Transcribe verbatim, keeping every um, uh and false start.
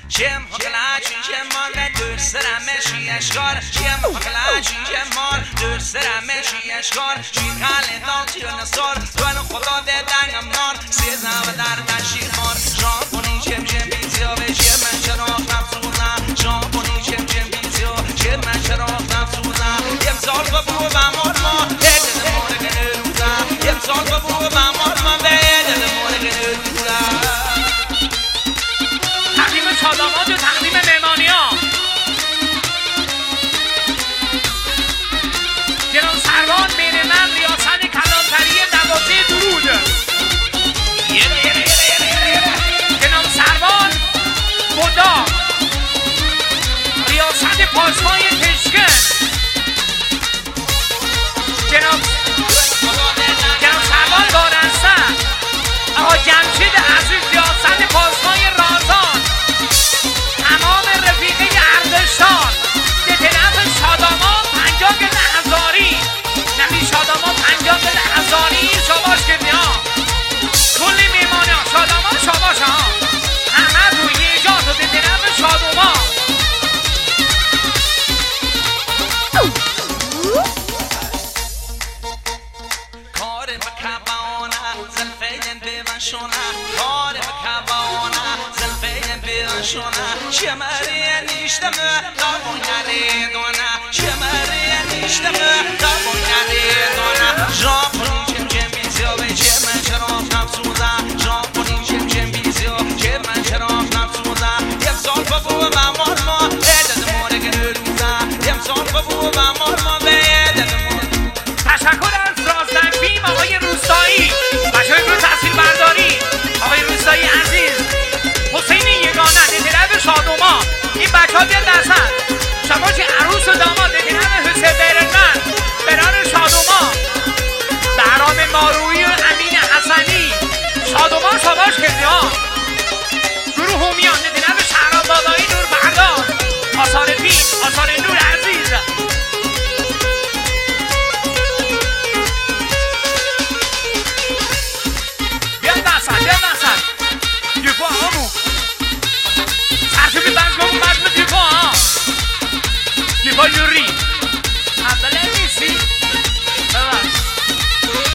Jim Hocklage, Jim Mar, Dörsera Meshi Eshkar, Jim Hocklage, Jim Mar, Dörsera Meshi Eshkar, Jim Khaled Lanti Nasar, Tuan Khoda de Dangam Nar, Seza و در Bashir Mar, Jean Bonny Jim Jim Bizio, Jim Mancharo Nafsuza, Jean Bonny Jim Jim Bizio, Jim Mancharo Nafsuza, Jim Zal Babu و Marma, Ede de Morgan Ruza, Jim Zal Babu و Marma, Ede de Morgan Ruza. خدمات و تقدیم مهمانی ها جناب سروان مهرمند ریاست کلانتری دوازده درود جناب سروان بودا ریاست پاسمای تشکن جناب جناب سروان بارنسن آقا جمشید عزیز ریاست پاسمای رازان تمام رفیقه اردشان به طرف شادامان پنجاه گل هزاری نمی شادامان پنجاه گل هزاری شباش کردی ها کلی میمانه ها شادامان شباش ها همه روی ایجاد و به طرف شادامان کار مکبانه زلفین بیوشونه کار مکبانه زلفین بیوشونه شمری نیشتمه دارون نریدونه شمری نیشتمه دارون نریدونه ژاپنی جم جم بیزیو به جم من شراف نفسوزه ژاپنی جم جم بیزیو جم من شراف نفسوزه یم سال بابو و مامار ما ایدد مورگ نروزه یم سال بابو و مامار ما ایدد مورگ. تشکر از رازدن بیم آقای روستایی بچه های گروه تحصیل برداری آقای روستایی عزیز حسین یگانه نتیرب شادوما این بچه ها بیاد درسن شما که عروس و داماد نتیرب حسین بیرنمن بران شادوما بهرام مارویی و امین حسنی شادوما شباش کردی ها گروه هومیان